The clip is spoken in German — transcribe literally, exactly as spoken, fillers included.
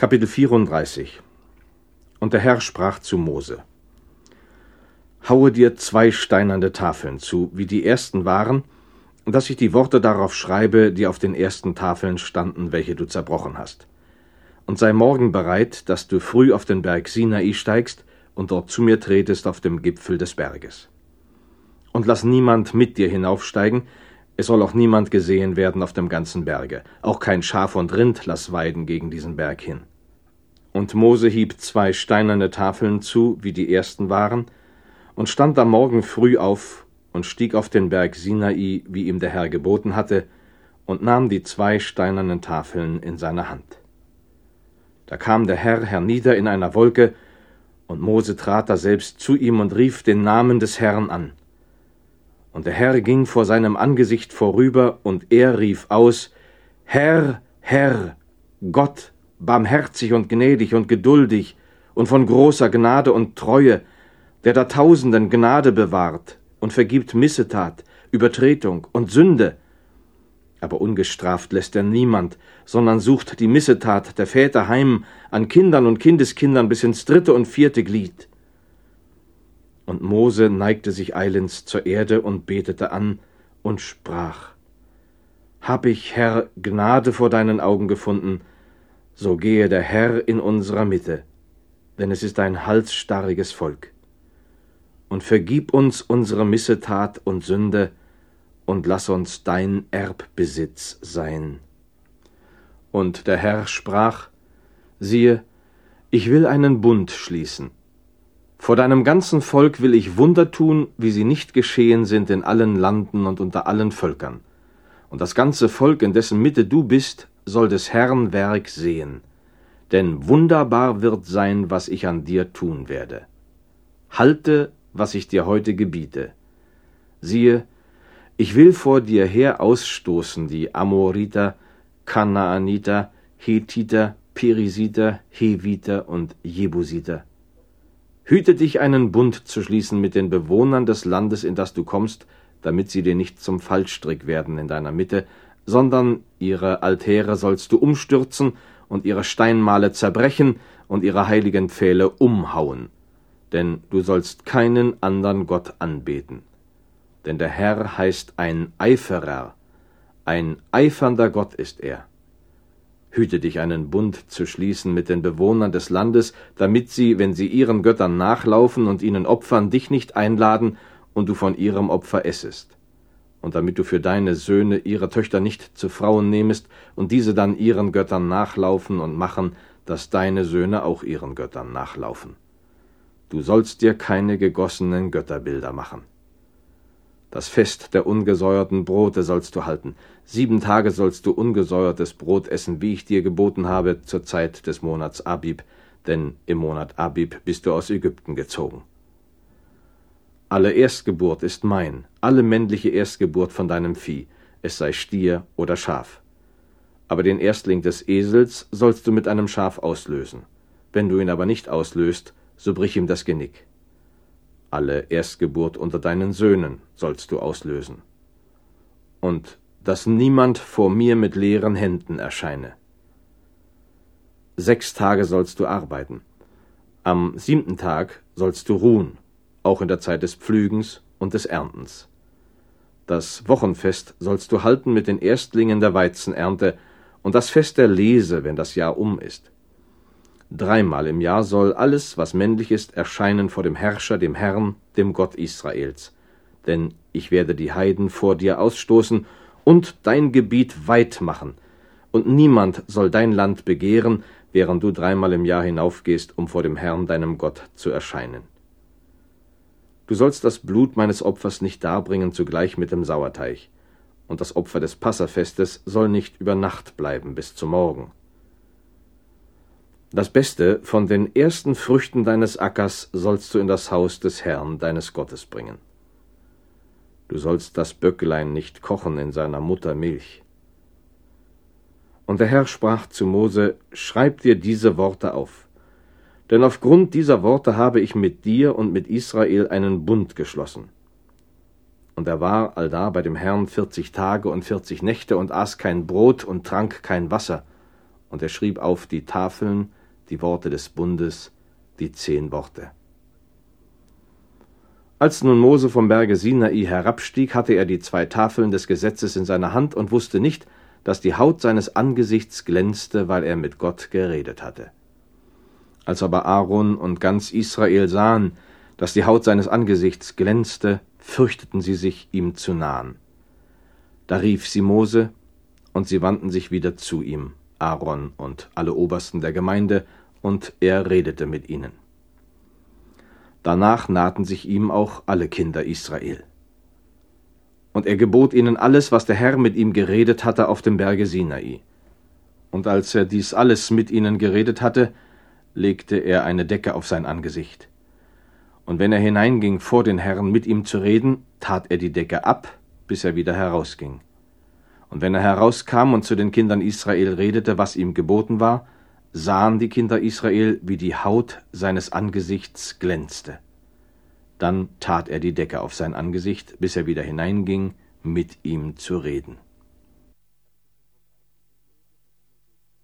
Kapitel vierunddreißig. Und der Herr sprach zu Mose: Haue dir zwei steinerne Tafeln zu, wie die ersten waren, dass ich die Worte darauf schreibe, die auf den ersten Tafeln standen, welche du zerbrochen hast. Und sei morgen bereit, dass du früh auf den Berg Sinai steigst und dort zu mir tretest auf dem Gipfel des Berges. Und lass niemand mit dir hinaufsteigen, es soll auch niemand gesehen werden auf dem ganzen Berge, auch kein Schaf und Rind lass weiden gegen diesen Berg hin. Und Mose hieb zwei steinerne Tafeln zu, wie die ersten waren, und stand am Morgen früh auf und stieg auf den Berg Sinai, wie ihm der Herr geboten hatte, und nahm die zwei steinernen Tafeln in seine Hand. Da kam der Herr hernieder in einer Wolke, und Mose trat daselbst zu ihm und rief den Namen des Herrn an. Und der Herr ging vor seinem Angesicht vorüber, und er rief aus: Herr, Herr, Gott, barmherzig und gnädig und geduldig und von großer Gnade und Treue, der da Tausenden Gnade bewahrt und vergibt Missetat, Übertretung und Sünde. Aber ungestraft lässt er niemand, sondern sucht die Missetat der Väter heim an Kindern und Kindeskindern bis ins dritte und vierte Glied. Und Mose neigte sich eilends zur Erde und betete an und sprach: Hab ich, Herr, Gnade vor deinen Augen gefunden, so gehe der Herr in unserer Mitte, denn es ist ein halsstarriges Volk. Und vergib uns unsere Missetat und Sünde, und lass uns dein Erbbesitz sein. Und der Herr sprach: Siehe, ich will einen Bund schließen. Vor deinem ganzen Volk will ich Wunder tun, wie sie nicht geschehen sind in allen Landen und unter allen Völkern. Und das ganze Volk, in dessen Mitte du bist, soll des Herrn Werk sehen. Denn wunderbar wird sein, was ich an dir tun werde. Halte, was ich dir heute gebiete. Siehe, ich will vor dir her ausstoßen die Amoriter, Kanaaniter, Hethiter, Perisiter, Heviter und Jebusiter. Hüte dich, einen Bund zu schließen mit den Bewohnern des Landes, in das du kommst, damit sie dir nicht zum Fallstrick werden in deiner Mitte, sondern ihre Altäre sollst du umstürzen und ihre Steinmale zerbrechen und ihre heiligen Pfähle umhauen. Denn du sollst keinen anderen Gott anbeten. Denn der Herr heißt ein Eiferer, ein eifernder Gott ist er. Hüte dich, einen Bund zu schließen mit den Bewohnern des Landes, damit sie, wenn sie ihren Göttern nachlaufen und ihnen opfern, dich nicht einladen und du von ihrem Opfer essest. Und damit du für deine Söhne ihre Töchter nicht zu Frauen nehmest und diese dann ihren Göttern nachlaufen und machen, dass deine Söhne auch ihren Göttern nachlaufen. Du sollst dir keine gegossenen Götterbilder machen. Das Fest der ungesäuerten Brote sollst du halten. Sieben Tage sollst du ungesäuertes Brot essen, wie ich dir geboten habe, zur Zeit des Monats Abib, denn im Monat Abib bist du aus Ägypten gezogen. Alle Erstgeburt ist mein, alle männliche Erstgeburt von deinem Vieh, es sei Stier oder Schaf. Aber den Erstling des Esels sollst du mit einem Schaf auslösen. Wenn du ihn aber nicht auslöst, so brich ihm das Genick. Alle Erstgeburt unter deinen Söhnen sollst du auslösen. Und dass niemand vor mir mit leeren Händen erscheine. Sechs Tage sollst du arbeiten. Am siebten Tag sollst du ruhen, auch in der Zeit des Pflügens und des Erntens. Das Wochenfest sollst du halten mit den Erstlingen der Weizenernte und das Fest der Lese, wenn das Jahr um ist. Dreimal im Jahr soll alles, was männlich ist, erscheinen vor dem Herrscher, dem Herrn, dem Gott Israels. Denn ich werde die Heiden vor dir ausstoßen und dein Gebiet weit machen, und niemand soll dein Land begehren, während du dreimal im Jahr hinaufgehst, um vor dem Herrn, deinem Gott, zu erscheinen. Du sollst das Blut meines Opfers nicht darbringen zugleich mit dem Sauerteig, und das Opfer des Passafestes soll nicht über Nacht bleiben bis zum Morgen. Das Beste von den ersten Früchten deines Ackers sollst du in das Haus des Herrn, deines Gottes, bringen. Du sollst das Böcklein nicht kochen in seiner Mutter Milch. Und der Herr sprach zu Mose: Schreib dir diese Worte auf, denn aufgrund dieser Worte habe ich mit dir und mit Israel einen Bund geschlossen. Und er war allda bei dem Herrn vierzig Tage und vierzig Nächte und aß kein Brot und trank kein Wasser. und er schrieb auf die Tafeln die Worte des Bundes, die zehn Worte. Als nun Mose vom Berge Sinai herabstieg, hatte er die zwei Tafeln des Gesetzes in seiner Hand und wusste nicht, dass die Haut seines Angesichts glänzte, weil er mit Gott geredet hatte. Als aber Aaron und ganz Israel sahen, dass die Haut seines Angesichts glänzte, fürchteten sie sich, ihm zu nahen. Da rief sie Mose, und sie wandten sich wieder zu ihm, Aaron und alle Obersten der Gemeinde, und er redete mit ihnen. Danach nahten sich ihm auch alle Kinder Israel. Und er gebot ihnen alles, was der Herr mit ihm geredet hatte auf dem Berge Sinai. Und als er dies alles mit ihnen geredet hatte, legte er eine Decke auf sein Angesicht. Und wenn er hineinging, vor den Herrn mit ihm zu reden, tat er die Decke ab, bis er wieder herausging. Und wenn er herauskam und zu den Kindern Israel redete, was ihm geboten war, sahen die Kinder Israel, wie die Haut seines Angesichts glänzte. Dann tat er die Decke auf sein Angesicht, bis er wieder hineinging, mit ihm zu reden.